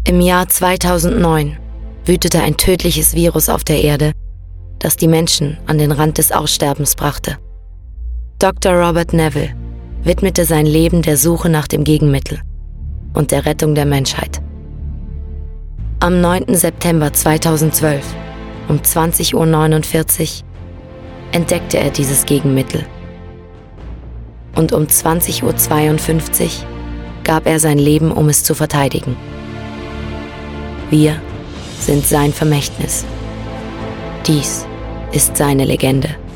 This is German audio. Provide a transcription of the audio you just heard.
Im Jahr 2009 wütete ein tödliches Virus auf der Erde, das die Menschen an den Rand des Aussterbens brachte. Dr. Robert Neville widmete sein Leben der Suche nach dem Gegenmittel und der Rettung der Menschheit. Am 9. September 2012 um 20:49 Uhr entdeckte er dieses Gegenmittel. Und um 20:52 Uhr gab er sein Leben, um es zu verteidigen. Wir sind sein Vermächtnis. Dies ist seine Legende.